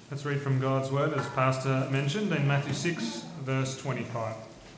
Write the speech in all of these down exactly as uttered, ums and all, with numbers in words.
Let's read from God's word as Pastor mentioned in Matthew six, verse twenty-five.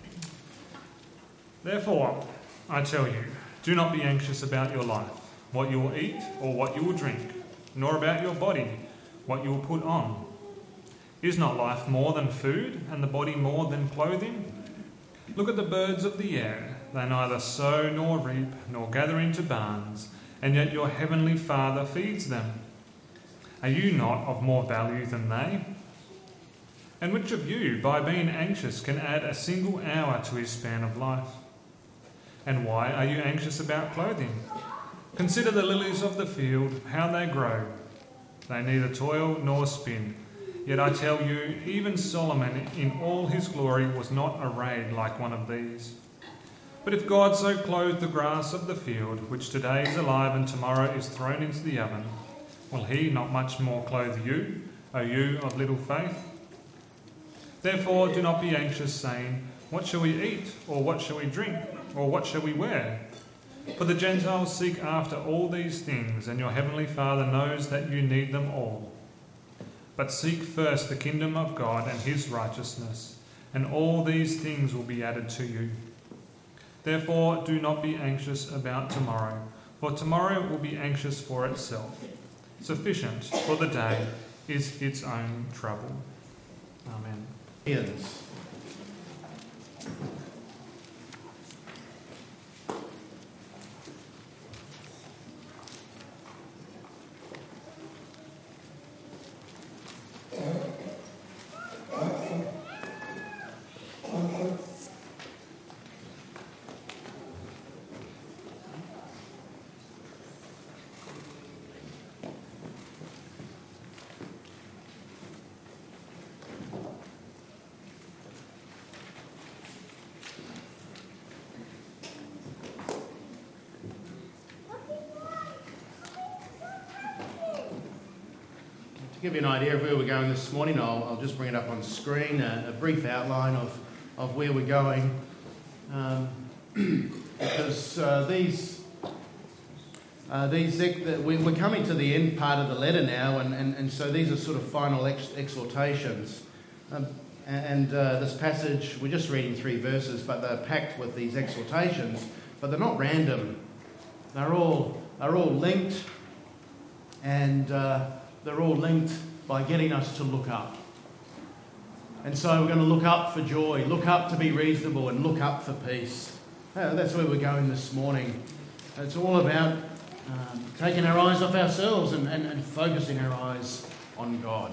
Therefore, I tell you, do not be anxious about your life, what you will eat or what you will drink, nor about your body, what you will put on. Is not life more than food, and the body more than clothing? Look at the birds of the air. They neither sow nor reap nor gather into barns, and yet your heavenly Father feeds them. Are you not of more value than they? And which of you, by being anxious, can add a single hour to his span of life? And why are you anxious about clothing? Consider the lilies of the field, how they grow. They neither toil nor spin. Yet I tell you, even Solomon in all his glory was not arrayed like one of these. But if God so clothed the grass of the field, which today is alive and tomorrow is thrown into the oven, will he not much more clothe you, O you of little faith? Therefore do not be anxious, saying, what shall we eat, or what shall we drink, or what shall we wear? For the Gentiles seek after all these things, and your heavenly Father knows that you need them all. But seek first the kingdom of God and his righteousness, and all these things will be added to you. Therefore do not be anxious about tomorrow, for tomorrow will be anxious for itself. Sufficient for the day is its own trouble. Amen. Yes. To give you an idea of where we're going this morning, I'll, I'll just bring it up on screen, a, a brief outline of, of where we're going. Um, because uh, these, uh, these the, we're coming to the end part of the letter now, and, and, and so these are sort of final ex- exhortations. Um, and uh, this passage, we're just reading three verses, but they're packed with these exhortations, but they're not random. They're all, they're all linked, and Uh, They're all linked by getting us to look up. And so we're going to look up for joy, look up to be reasonable, and look up for peace. Uh, that's where we're going this morning. It's all about um, taking our eyes off ourselves and, and, and focusing our eyes on God.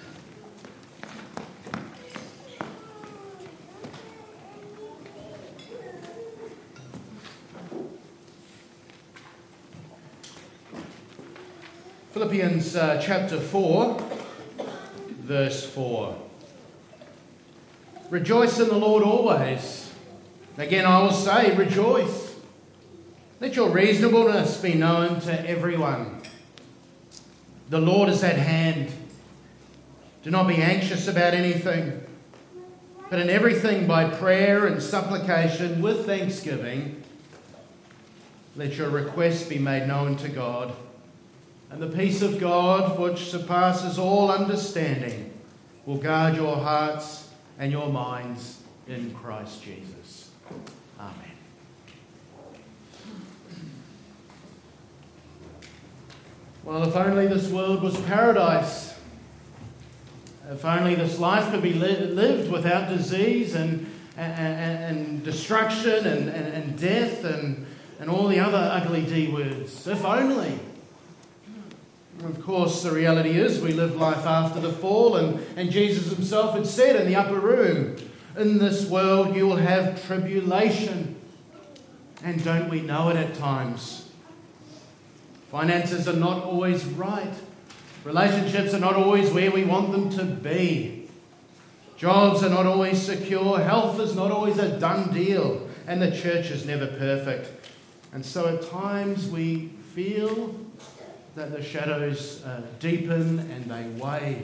Philippians uh, chapter four, verse four. Rejoice in the Lord always. Again, I will say, rejoice. Let your reasonableness be known to everyone. The Lord is at hand. Do not be anxious about anything, but in everything by prayer and supplication with thanksgiving, let your requests be made known to God. And the peace of God, which surpasses all understanding, will guard your hearts and your minds in Christ Jesus. Amen. Well, if only this world was paradise. If only this life could be li- lived without disease and, and, and, and destruction and, and, and death and, and all the other ugly D words. If only. Of course, the reality is we live life after the fall, and, and Jesus himself had said in the upper room, in this world you will have tribulation. And don't we know it at times? Finances are not always right. Relationships are not always where we want them to be. Jobs are not always secure. Health is not always a done deal. And the church is never perfect. And so at times we feel that the shadows uh, deepen and they weigh.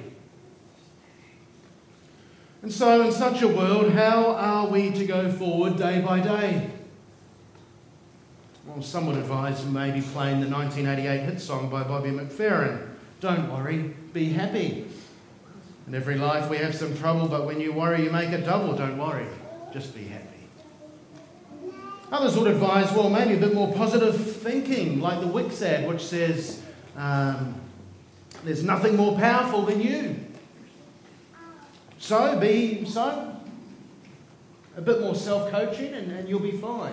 And so in such a world, how are we to go forward day by day? Well, some would advise maybe playing the nineteen eighty-eight hit song by Bobby McFerrin, Don't Worry, Be Happy. In every life we have some trouble, but when you worry, you make it double. Don't worry, just be happy. Others would advise, well, maybe a bit more positive thinking, like the Wix ad, which says, um, there's nothing more powerful than you. So be so. A bit more self-coaching and, and you'll be fine.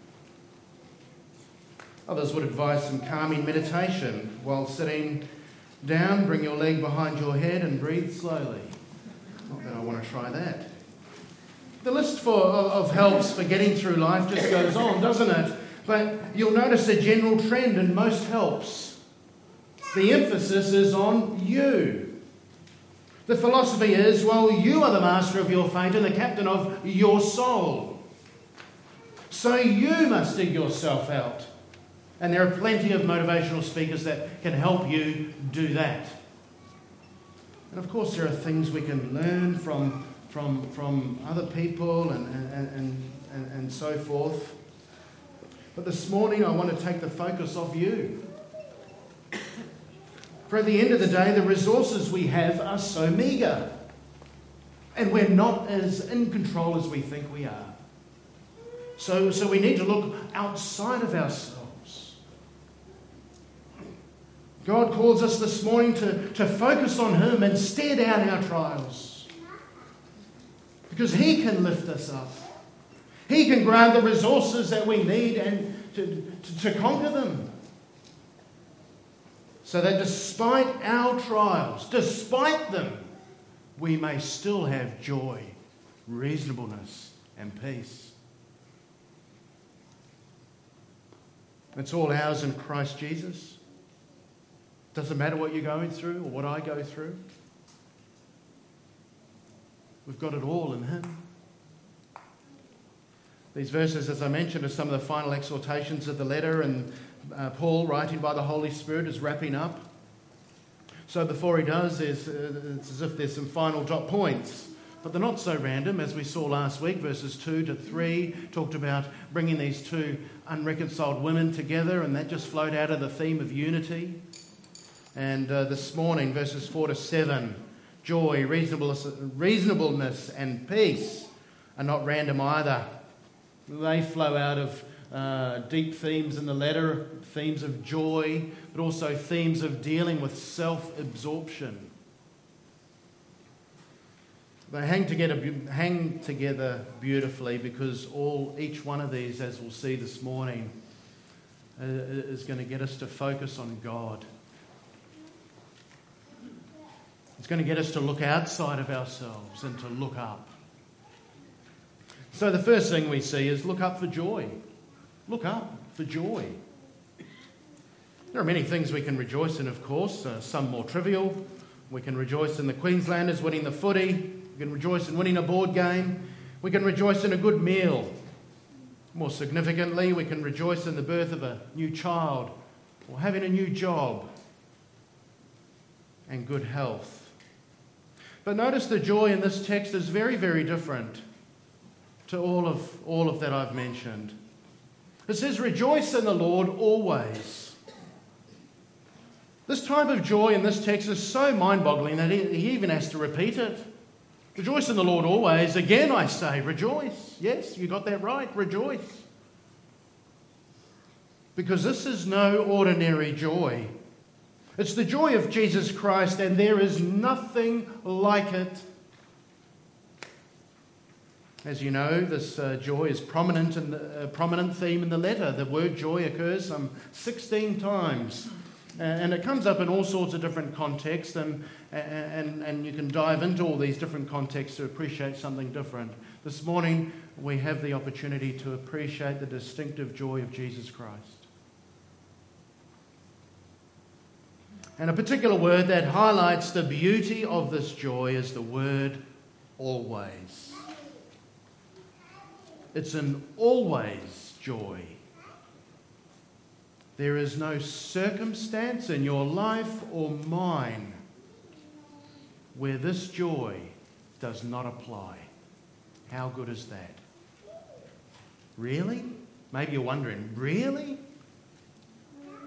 Others would advise some calming meditation while sitting down. Bring your leg behind your head and breathe slowly. Not that I want to try that. The list for, of, of helps for getting through life just goes on, doesn't it? But you'll notice a general trend in most helps. The emphasis is on you. The philosophy is, well, you are the master of your fate and the captain of your soul. So you must dig yourself out. And there are plenty of motivational speakers that can help you do that. And of course there are things we can learn from, from, from other people and, and, and, and, and so forth. But this morning I want to take the focus off you. For at the end of the day, the resources we have are so meagre. And we're not as in control as we think we are. So, so we need to look outside of ourselves. God calls us this morning to, to focus on Him and stare down our trials. Because He can lift us up. He can grant the resources that we need and to, to, to conquer them. So that despite our trials, despite them, we may still have joy, reasonableness, and peace. It's all ours in Christ Jesus. Doesn't matter what you're going through or what I go through. We've got it all in Him. These verses, as I mentioned, are some of the final exhortations of the letter, and uh, Paul, writing by the Holy Spirit, is wrapping up. So before he does, there's, uh, it's as if there's some final dot points. But they're not so random, as we saw last week. Verses two to three talked about bringing these two unreconciled women together, and that just flowed out of the theme of unity. And uh, this morning, verses four to seven, joy, reasonableness, reasonableness and peace are not random either. They flow out of uh, deep themes in the letter, themes of joy, but also themes of dealing with self-absorption. They hang together, hang together beautifully, because all, each one of these, as we'll see this morning, uh, is going to get us to focus on God. It's going to get us to look outside of ourselves and to look up. So the first thing we see is look up for joy. Look up for joy. There are many things we can rejoice in, of course, uh, some more trivial. We can rejoice in the Queenslanders winning the footy. We can rejoice in winning a board game. We can rejoice in a good meal. More significantly, we can rejoice in the birth of a new child or having a new job and good health. But notice the joy in this text is very, very different to all of, all of that I've mentioned. It says, rejoice in the Lord always. This type of joy in this text is so mind-boggling that he, he even has to repeat it. Rejoice in the Lord always. Again, I say, rejoice. Yes, you got that right. Rejoice. Because this is no ordinary joy. It's the joy of Jesus Christ, and there is nothing like it. As you know, this uh, joy is prominent in the, a prominent theme in the letter. The word joy occurs some sixteen times. And it comes up in all sorts of different contexts, and, and, and you can dive into all these different contexts to appreciate something different. This morning, we have the opportunity to appreciate the distinctive joy of Jesus Christ. And a particular word that highlights the beauty of this joy is the word always. It's an always joy. There is no circumstance in your life or mine where this joy does not apply. How good is that? Really? Maybe you're wondering, really?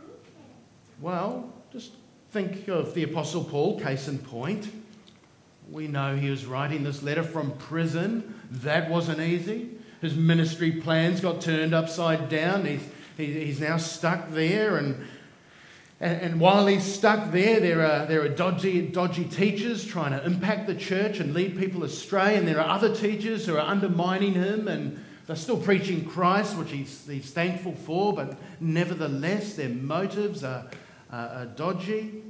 Well, just think of the Apostle Paul, case in point. We know he was writing this letter from prison. That wasn't easy. His ministry plans got turned upside down. He's, he, he's now stuck there. And, and, and while he's stuck there, there are, there are dodgy, dodgy teachers trying to impact the church and lead people astray. And there are other teachers who are undermining him. And they're still preaching Christ, which he's, he's thankful for. But nevertheless, their motives are, are, are dodgy.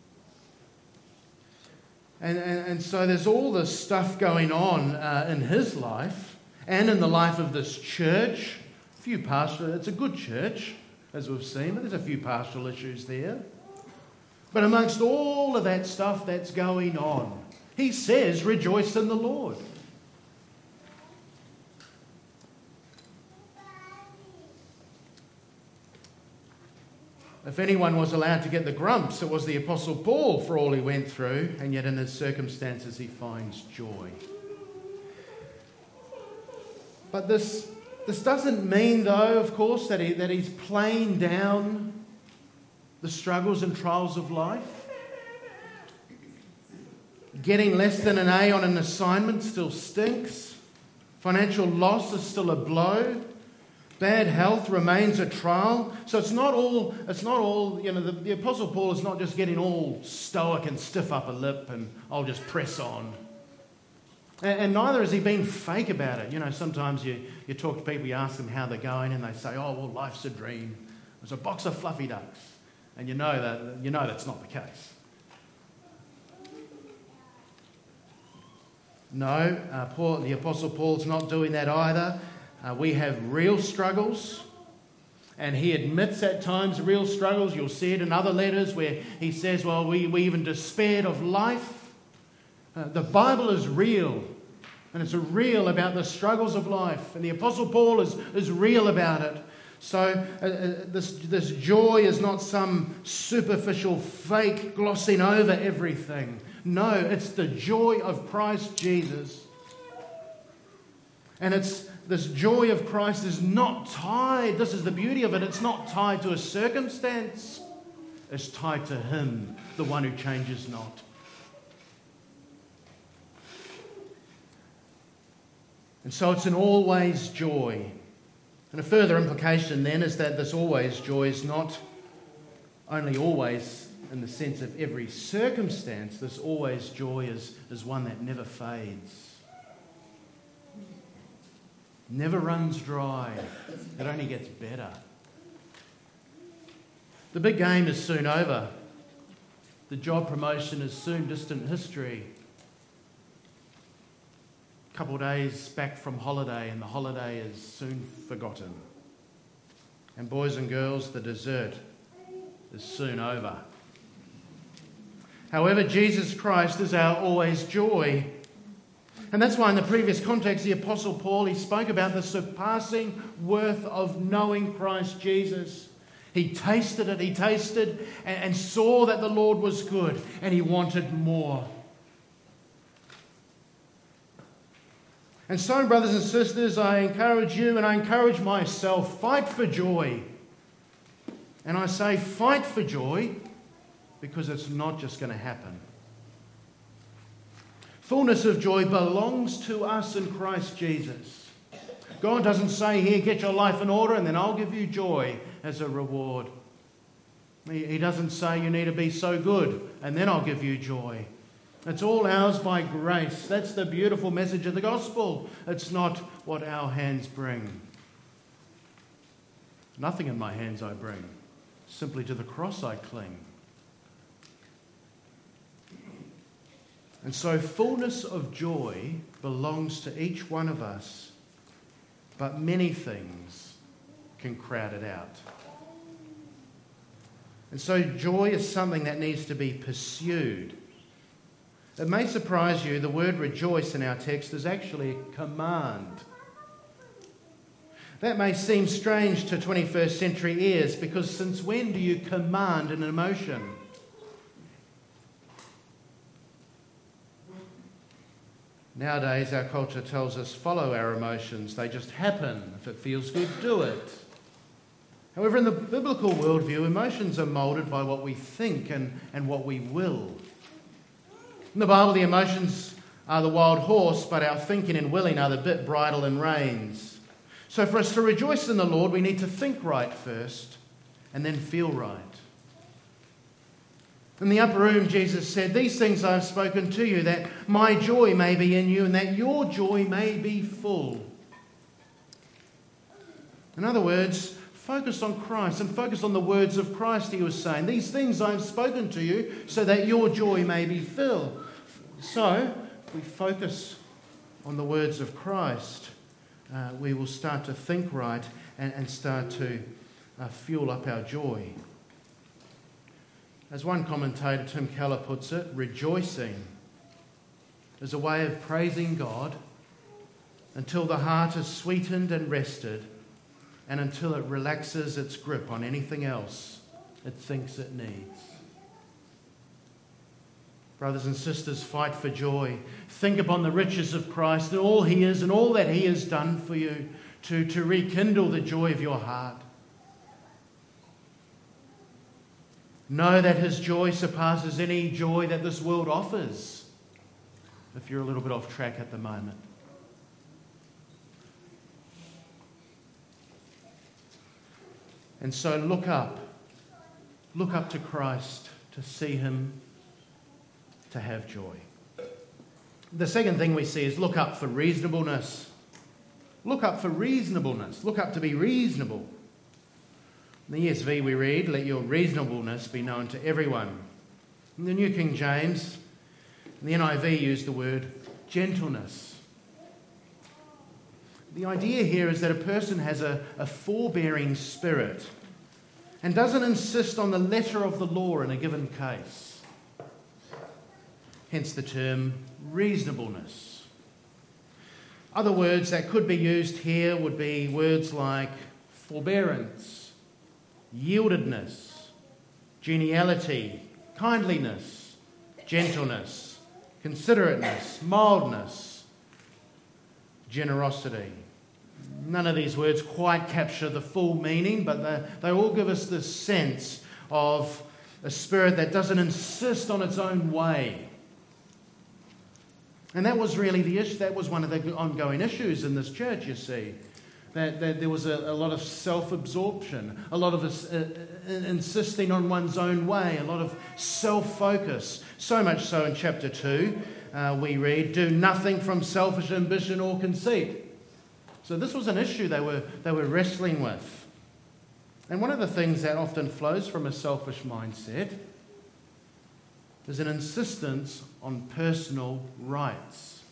And, and, and so there's all this stuff going on uh, in his life and in the life of this church. A few pastoral, it's a good church, as we've seen, but there's a few pastoral issues there. But amongst all of that stuff that's going on, he says, rejoice in the Lord. If anyone was allowed to get the grumps, it was the Apostle Paul for all he went through, and yet in his circumstances he finds joy. But this, this doesn't mean, though, of course, that, he, that he's playing down the struggles and trials of life. Getting less than an A on an assignment still stinks. Financial loss is still a blow. Bad health remains a trial. So it's not all, it's not all, you know, the, the Apostle Paul is not just getting all stoic and stiff upper lip and I'll just press on. And, and neither has he been fake about it. You know, sometimes you, you talk to people, you ask them how they're going and they say, oh, well, life's a dream. It's a box of fluffy ducks. And you know that, you know that's not the case. No, uh, Paul, the Apostle Paul's not doing that either. Uh, we have real struggles, and he admits at times real struggles. You'll see it in other letters where he says, well, we, we even despaired of life. Uh, the Bible is real, and it's real about the struggles of life, and the Apostle Paul is, is real about it. So uh, uh, this, this joy is not some superficial fake glossing over everything. No, it's the joy of Christ Jesus. And it's this joy of Christ is not tied, this is the beauty of it, it's not tied to a circumstance. It's tied to him, the one who changes not. And so it's an always joy. And a further implication then is that this always joy is not only always in the sense of every circumstance. This always joy is, is one that never fades. Never runs dry. It only gets better. The big game is soon over. The job promotion is soon distant history. A couple of days back from holiday, and the holiday is soon forgotten. And boys and girls, the dessert is soon over. However, Jesus Christ is our always joy. And that's why in the previous context, the Apostle Paul, he spoke about the surpassing worth of knowing Christ Jesus. He tasted it, he tasted and, and saw that the Lord was good, and he wanted more. And so, brothers and sisters, I encourage you and I encourage myself, fight for joy. And I say fight for joy because it's not just going to happen. Fullness of joy belongs to us in Christ Jesus. God doesn't say, here, get your life in order and then I'll give you joy as a reward. He doesn't say you need to be so good and then I'll give you joy. It's all ours by grace. That's the beautiful message of the gospel. It's not what our hands bring. Nothing in my hands I bring. Simply to the cross I cling. And so fullness of joy belongs to each one of us, but many things can crowd it out. And so joy is something that needs to be pursued. It may surprise you, the word rejoice in our text is actually a command. That may seem strange to twenty-first century ears, because since when do you command an emotion? Nowadays, our culture tells us follow our emotions. They just happen. If it feels good, do it. However, in the biblical worldview, emotions are moulded by what we think and, and what we will. In the Bible, the emotions are the wild horse, but our thinking and willing are the bit, bridle and reins. So for us to rejoice in the Lord, we need to think right first and then feel right. In the upper room, Jesus said, "These things I have spoken to you, that my joy may be in you and that your joy may be full." In other words, focus on Christ and focus on the words of Christ, he was saying. These things I have spoken to you so that your joy may be filled. So, if we focus on the words of Christ, uh, we will start to think right and, and start to uh, fuel up our joy. As one commentator, Tim Keller, puts it, rejoicing is a way of praising God until the heart is sweetened and rested, and until it relaxes its grip on anything else it thinks it needs. Brothers and sisters, fight for joy. Think upon the riches of Christ and all he is and all that he has done for you to, to rekindle the joy of your heart. Know that his joy surpasses any joy that this world offers, if you're a little bit off track at the moment. And so look up. Look up to Christ to see him, to have joy. The second thing we see is look up for reasonableness. Look up for reasonableness. Look up to be reasonable. In the E S V we read, "Let your reasonableness be known to everyone." In the New King James, the N I V used the word gentleness. The idea here is that a person has a, a forbearing spirit and doesn't insist on the letter of the law in a given case. Hence the term reasonableness. Other words that could be used here would be words like forbearance, yieldedness, geniality, kindliness, gentleness, considerateness, mildness, generosity. None of these words quite capture the full meaning, but they, they all give us this sense of a spirit that doesn't insist on its own way. And that was really the issue. That was one of the ongoing issues in this church, you see. That, that there was a, a lot of self-absorption, a lot of uh, uh, insisting on one's own way, a lot of self-focus. So much so in chapter two, uh, we read, "Do nothing from selfish ambition or conceit." So this was an issue they were, they were wrestling with. And one of the things that often flows from a selfish mindset is an insistence on personal rights.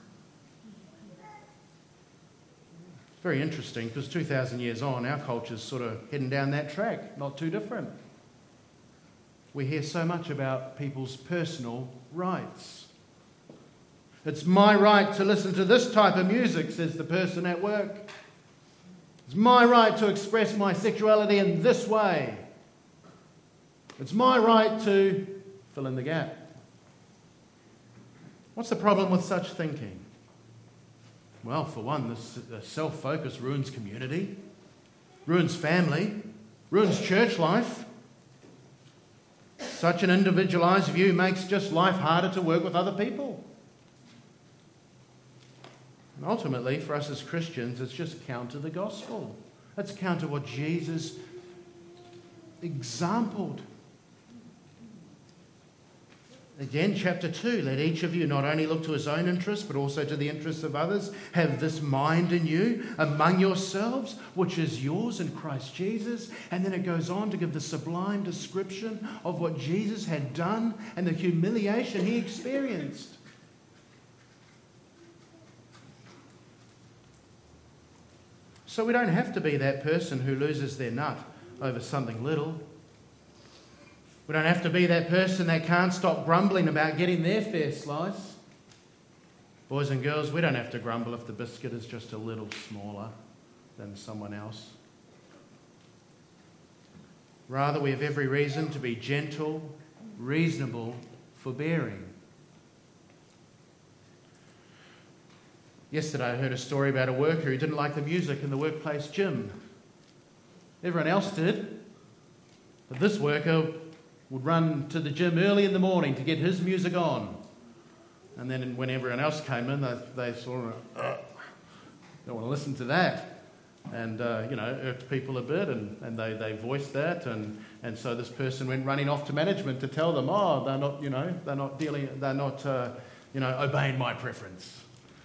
It's very interesting because two thousand years on, our culture's sort of heading down that track, not too different. We hear so much about people's personal rights. "It's my right to listen to this type of music," says the person at work. "It's my right to express my sexuality in this way. It's my right to..." fill in the gap. What's the problem with such thinking? Well, for one, this self-focus ruins community, ruins family, ruins church life. Such an individualised view makes just life harder to work with other people. And ultimately, for us as Christians, it's just counter the gospel. It's counter what Jesus exampled. Again, chapter two, "Let each of you not only look to his own interests, but also to the interests of others. Have this mind in you among yourselves, which is yours in Christ Jesus." And then it goes on to give the sublime description of what Jesus had done and the humiliation he experienced. So we don't have to be that person who loses their nut over something little. We don't have to be that person that can't stop grumbling about getting their fair slice. Boys and girls, we don't have to grumble if the biscuit is just a little smaller than someone else. Rather, we have every reason to be gentle, reasonable, forbearing. Yesterday I heard a story about a worker who didn't like the music in the workplace gym. Everyone else did, but this worker would run to the gym early in the morning to get his music on, And then when everyone else came in, they, they sort of, uh, don't want to listen to that. And, uh, you know, irked people a bit, and, and they, they voiced that. And, and so this person went running off to management to tell them, oh, they're not, you know, they're not dealing, they're not, uh, you know, obeying my preference.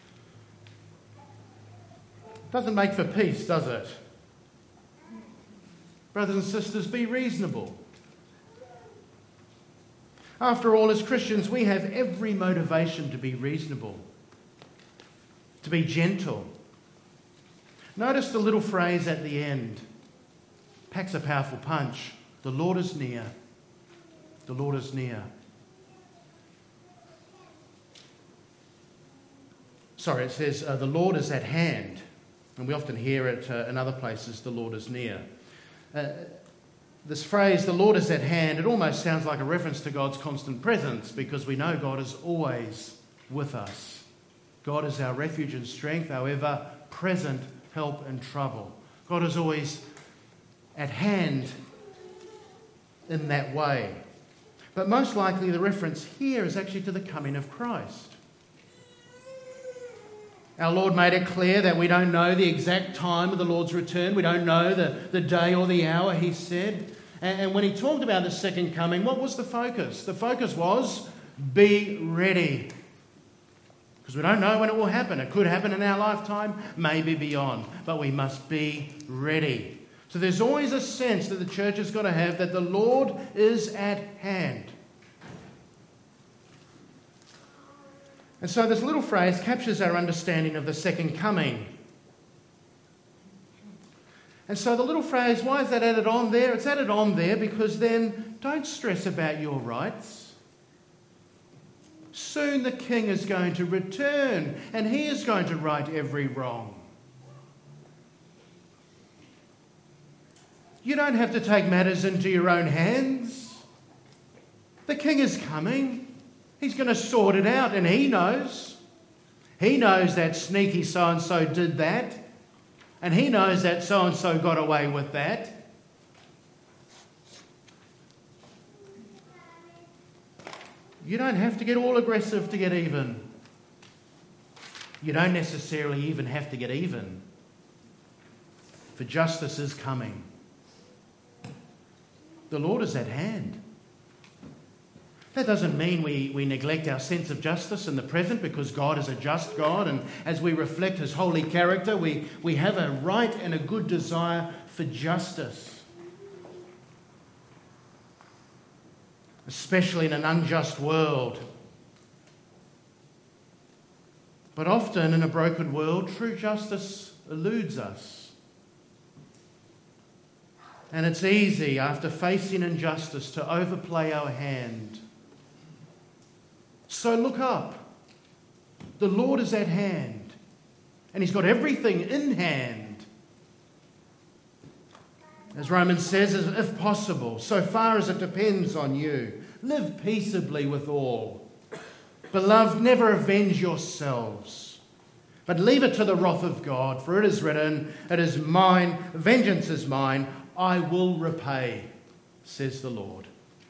Doesn't make for peace, does it? Brothers and sisters, be reasonable. After all, as Christians, we have every motivation to be reasonable, to be gentle. Notice the little phrase at the end. Packs a powerful punch. The Lord is near. The Lord is near. Sorry, it says uh, the Lord is at hand. And we often hear it uh, in other places, the Lord is near. Uh, this phrase, the Lord is at hand, it almost sounds like a reference to God's constant presence, because we know God is always with us. God is our refuge and strength, our ever-present help in trouble. God is always at hand in that way. But most likely the reference here is actually to the coming of Christ. Our Lord made it clear that we don't know the exact time of the Lord's return. We don't know the, the day or the hour, he said. And, and when he talked about the second coming, what was the focus? The focus was, be ready. Because we don't know when it will happen. It could happen in our lifetime, maybe beyond. But we must be ready. So there's always a sense that the church has got to have that the Lord is at hand. And so this little phrase captures our understanding of the second coming. And so the little phrase, why is that added on there? It's added on there because then don't stress about your rights. Soon the king is going to return and he is going to right every wrong. You don't have to take matters into your own hands. The king is coming. He's going to sort it out, and he knows. He knows that sneaky so-and-so did that, and he knows that so-and-so got away with that. You don't have to get all aggressive to get even. You don't necessarily even have to get even, for justice is coming. The Lord is at hand. That doesn't mean we, we neglect our sense of justice in the present, because God is a just God, and as we reflect his holy character, we, we have a right and a good desire for justice. Especially in an unjust world. But often in a broken world, true justice eludes us. And it's easy, after facing injustice, to overplay our hand. So look up. The Lord is at hand. And he's got everything in hand. As Romans says, if possible, so far as it depends on you, live peaceably with all. Beloved, never avenge yourselves, but leave it to the wrath of God, for it is written, it is mine, vengeance is mine, I will repay, says the Lord.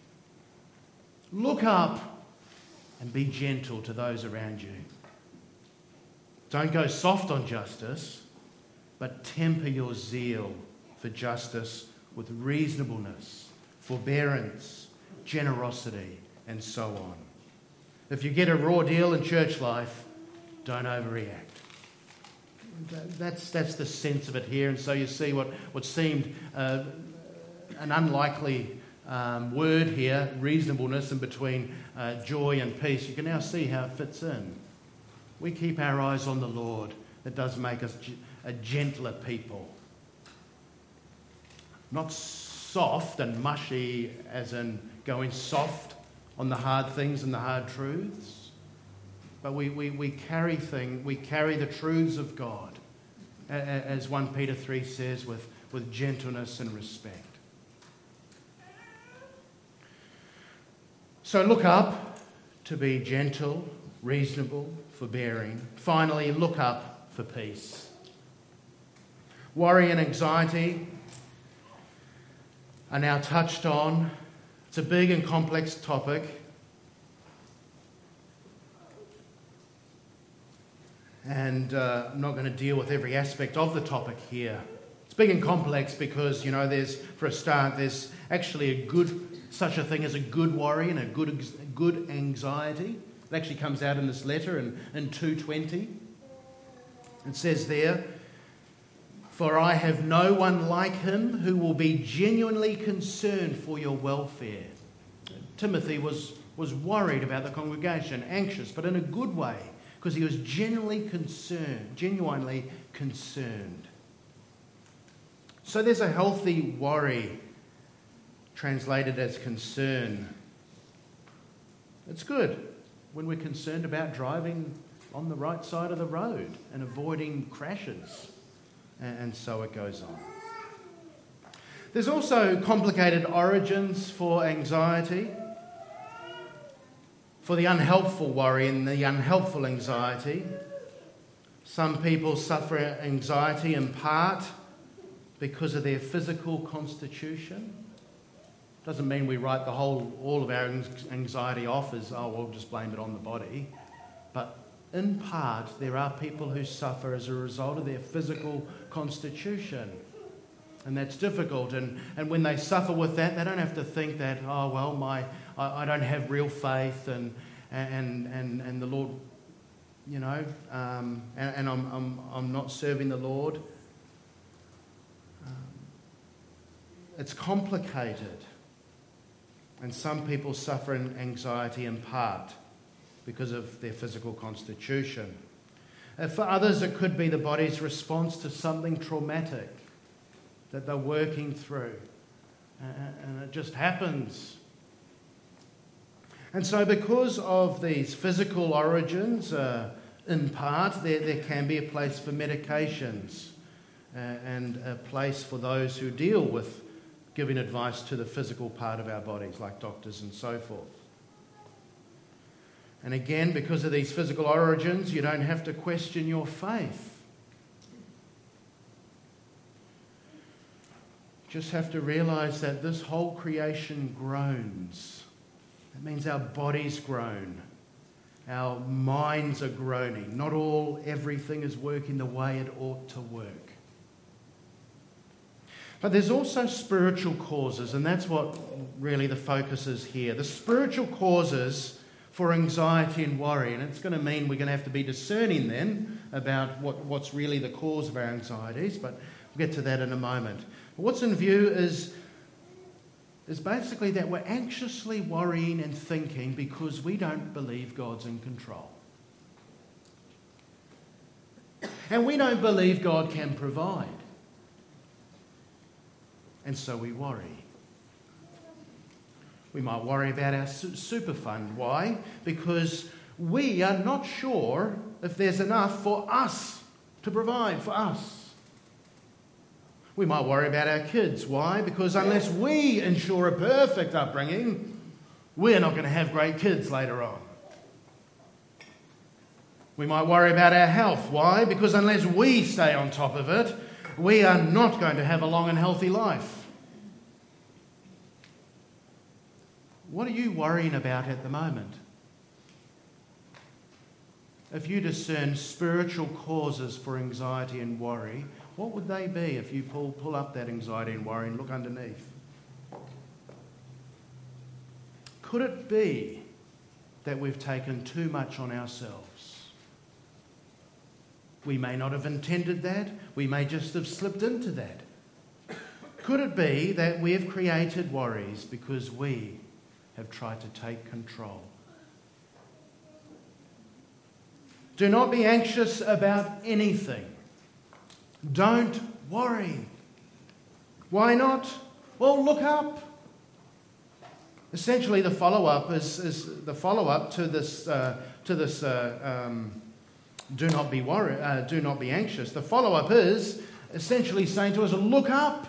Look up and be gentle to those around you. Don't go soft on justice, but temper your zeal for justice with reasonableness, forbearance, generosity, and so on. If you get a raw deal in church life, don't overreact. That's, that's the sense of it here. And so you see what, what seemed uh, an unlikely um, word here, reasonableness, in between uh, joy and peace. You can now see how it fits in. We keep our eyes on the Lord. It does make us a gentler people. Not soft and mushy as in going soft on the hard things and the hard truths. But we, we, we carry thing, we carry the truths of God, as First Peter three says, with, with gentleness and respect. So look up to be gentle, reasonable, forbearing. Finally, look up for peace. Worry and anxiety are now touched on. It's a big and complex topic. And uh, I'm not going to deal with every aspect of the topic here. It's big and complex because, you know, there's, for a start, there's actually a good, such a thing as a good worry and a good, good anxiety. It actually comes out in this letter in, in two twenty. It says there, "For I have no one like him who will be genuinely concerned for your welfare." Timothy was, was worried about the congregation, anxious, but in a good way, because he was genuinely concerned, genuinely concerned. So there's a healthy worry, translated as concern. It's good when we're concerned about driving on the right side of the road and avoiding crashes. And so it goes on. There's also complicated origins for anxiety, for the unhelpful worry and the unhelpful anxiety. Some people suffer anxiety in part because of their physical constitution. Doesn't mean we write the whole, all of our anxiety off as, oh, we'll just blame it on the body. But in part, there are people who suffer as a result of their physical constitution. And that's difficult. And, and when they suffer with that, they don't have to think that, oh, well, my I, I don't have real faith and and and, and the Lord, you know, um, and, and I'm, I'm, I'm not serving the Lord. Um, it's complicated. And some people suffer anxiety in part because of their physical constitution. Uh, for others, it could be the body's response to something traumatic that they're working through. Uh, and it just happens. And so because of these physical origins, uh, in part, there, there can be a place for medications uh, and a place for those who deal with giving advice to the physical part of our bodies, like doctors and so forth. And again, because of these physical origins, you don't have to question your faith. You just have to realise that this whole creation groans. That means our bodies groan. Our minds are groaning. Not all, everything is working the way it ought to work. But there's also spiritual causes, and that's what really the focus is here. The spiritual causes for anxiety and worry, and it's going to mean we're going to have to be discerning then about what, what's really the cause of our anxieties, but we'll get to that in a moment. But what's in view is, is basically that we're anxiously worrying and thinking because we don't believe God's in control. And we don't believe God can provide. And so we worry. We might worry about our super fund. Why? Because we are not sure if there's enough for us to provide for us. We might worry about our kids. Why? Because unless we ensure a perfect upbringing, we're not going to have great kids later on. We might worry about our health. Why? Because unless we stay on top of it, we are not going to have a long and healthy life. What are you worrying about at the moment? If you discern spiritual causes for anxiety and worry, what would they be if you pull, pull up that anxiety and worry and look underneath? Could it be that we've taken too much on ourselves? We may not have intended that. We may just have slipped into that. Could it be that we have created worries because we have tried to take control? Do not be anxious about anything. Don't worry. Why not? Well, look up. Essentially, the follow-up is, is the follow-up to this uh, to this. Uh, um, do not be worried. Uh, do not be anxious. The follow-up is essentially saying to us, look up.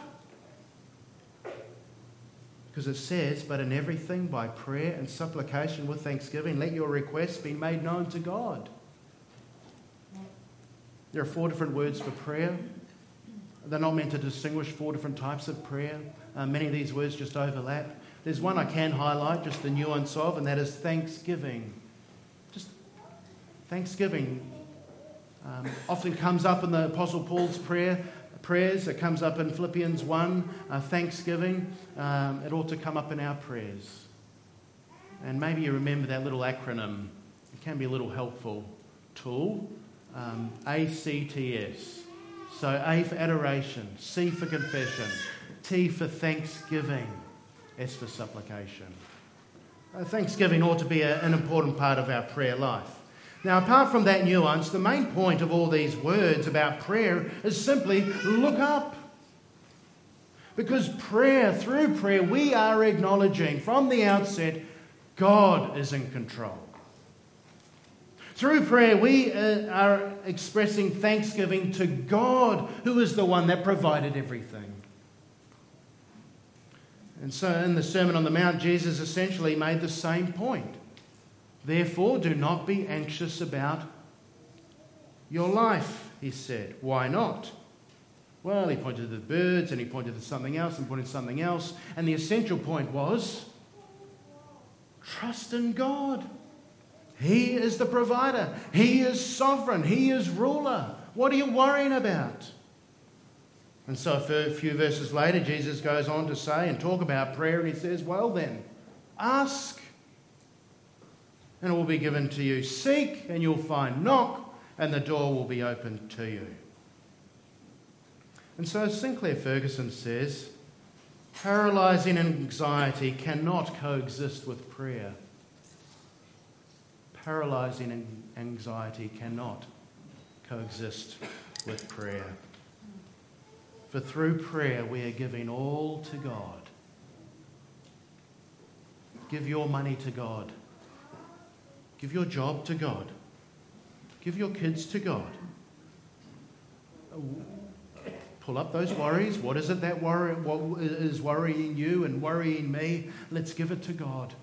Because it says, but in everything by prayer and supplication with thanksgiving, let your requests be made known to God. There are four different words for prayer. They're not meant to distinguish four different types of prayer. Uh, many of these words just overlap. There's one I can highlight, just the nuance of, and that is thanksgiving. Just thanksgiving. Um, often comes up in the Apostle Paul's prayer prayers. It comes up in Philippians one, uh, thanksgiving. Um, it ought to come up in our prayers. And maybe you remember that little acronym. It can be a little helpful tool. Um, A C T S. So A for adoration, C for confession, T for thanksgiving, S for supplication. Uh, thanksgiving ought to be a, an important part of our prayer life. Now, apart from that nuance, the main point of all these words about prayer is simply look up. Because prayer, through prayer, we are acknowledging from the outset God is in control. Through prayer, we uh, are expressing thanksgiving to God, who is the one that provided everything. And so in the Sermon on the Mount, Jesus essentially made the same point. Therefore, do not be anxious about your life, he said. Why not? Well, he pointed to the birds and he pointed to something else and pointed to something else. And the essential point was, trust in God. He is the provider. He is sovereign. He is ruler. What are you worrying about? And so a few verses later, Jesus goes on to say and talk about prayer, and he says, well then, ask and it will be given to you. Seek and you'll find. Knock and the door will be opened to you. And so Sinclair Ferguson says, paralysing anxiety cannot coexist with prayer. Paralysing anxiety cannot coexist with prayer. For through prayer we are giving all to God. Give your money to God. Give your job to God. Give your kids to God. Pull up those worries. What is it that worry, what is worrying you and worrying me? Let's give it to God.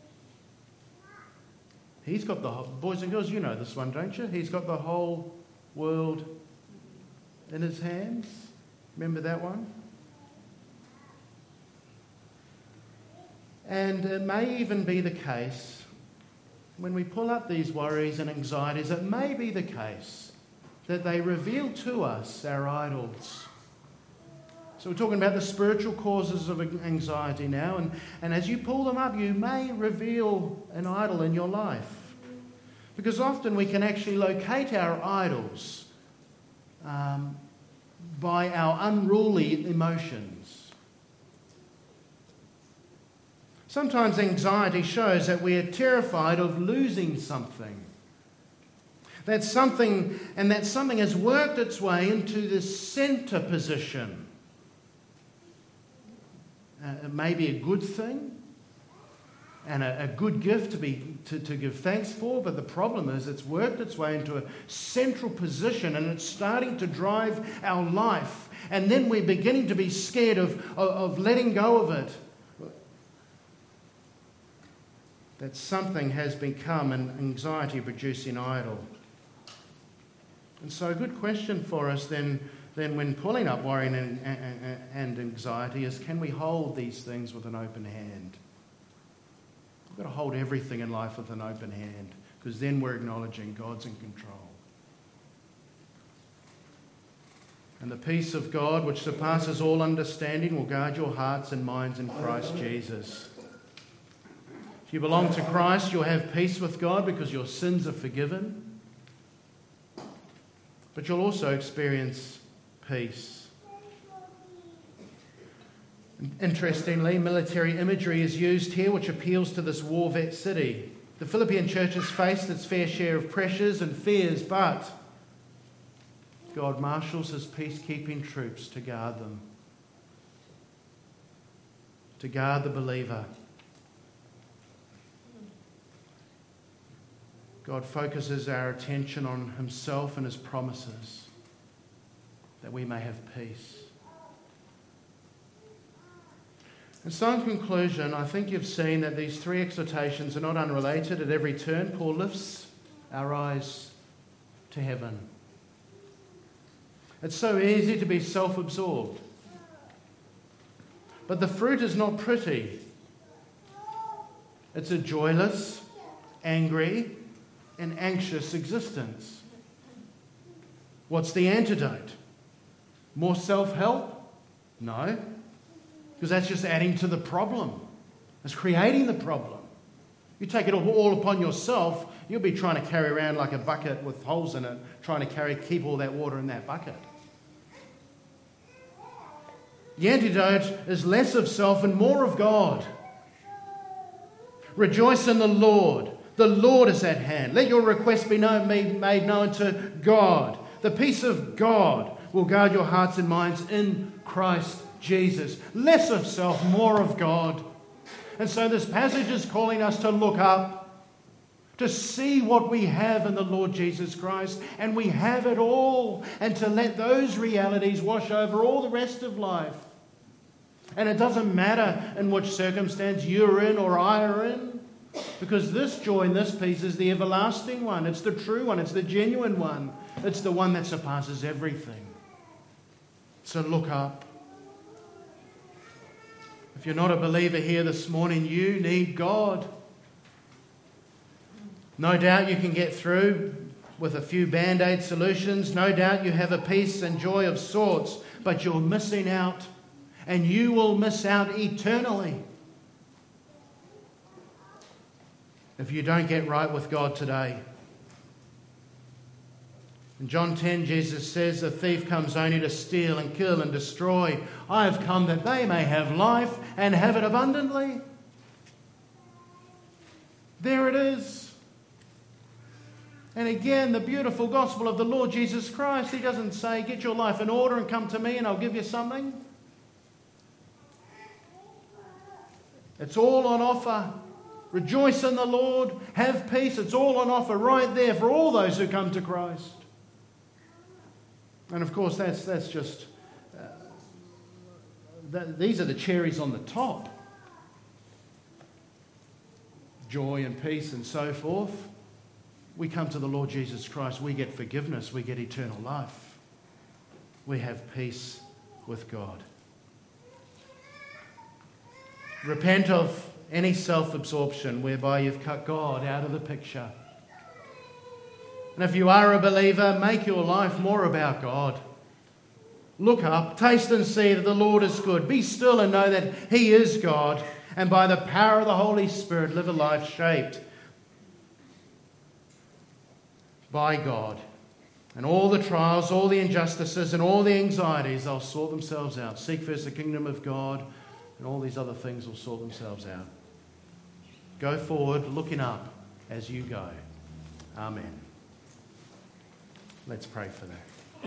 He's got the whole, boys and girls, you know this one, don't you? He's got the whole world in his hands. Remember that one? And it may even be the case, when we pull up these worries and anxieties, it may be the case that they reveal to us our idols. So we're talking about the spiritual causes of anxiety now, and, and as you pull them up, you may reveal an idol in your life. Because often we can actually locate our idols um, by our unruly emotions. Sometimes anxiety shows that we are terrified of losing something. That something, and that something has worked its way into this centre position. Uh, it may be a good thing and a, a good gift to be to, to give thanks for, but the problem is it's worked its way into a central position and it's starting to drive our life. And then we're beginning to be scared of, of, of letting go of it. That something has become an anxiety-producing idol. And so a good question for us then, then when pulling up worry and, and, and anxiety is, can we hold these things with an open hand? We've got to hold everything in life with an open hand, because then we're acknowledging God's in control. And the peace of God, which surpasses all understanding, will guard your hearts and minds in Christ Jesus. If you belong to Christ, you'll have peace with God because your sins are forgiven. But you'll also experience peace. Interestingly, military imagery is used here which appeals to this war-vet city. The Philippian church has faced its fair share of pressures and fears, but God marshals his peacekeeping troops to guard them, to guard the believer. God focuses our attention on himself and his promises that we may have peace. And so in conclusion, I think you've seen that these three exhortations are not unrelated. At every turn, Paul lifts our eyes to heaven. It's so easy to be self-absorbed. But the fruit is not pretty. It's a joyless, angry, and anxious existence. What's the antidote? More self-help? No. Because that's just adding to the problem. It's creating the problem. You take it all upon yourself, you'll be trying to carry around like a bucket with holes in it, trying to carry, keep all that water in that bucket. The antidote is less of self and more of God. Rejoice in the Lord. The Lord is at hand. Let your request be known, made known to God. The peace of God will guard your hearts and minds in Christ Jesus. Less of self, more of God. And so this passage is calling us to look up, to see what we have in the Lord Jesus Christ, and we have it all, and to let those realities wash over all the rest of life. And it doesn't matter in which circumstance you're in or I are in, because this joy and this peace is the everlasting one. It's the true one. It's the genuine one. It's the one that surpasses everything. So look up. If you're not a believer here this morning, you need God. No doubt you can get through with a few band-aid solutions. No doubt you have a peace and joy of sorts, but you're missing out. And you will miss out eternally if you don't get right with God today. In John ten, Jesus says, the thief comes only to steal and kill and destroy. I have come that they may have life and have it abundantly. There it is. And again, the beautiful gospel of the Lord Jesus Christ. He doesn't say, get your life in order and come to me and I'll give you something. It's all on offer. Rejoice in the Lord. Have peace. It's all on offer right there for all those who come to Christ. And of course, that's that's just, uh, that, these are the cherries on the top. Joy and peace and so forth. We come to the Lord Jesus Christ. We get forgiveness. We get eternal life. We have peace with God. Repent of any self-absorption whereby you've cut God out of the picture. And if you are a believer, make your life more about God. Look up, taste and see that the Lord is good. Be still and know that He is God. And by the power of the Holy Spirit, live a life shaped by God. And all the trials, all the injustices and all the anxieties, they'll sort themselves out. Seek first the kingdom of God, and all these other things will sort themselves out. Go forward, looking up as you go. Amen. Let's pray for that.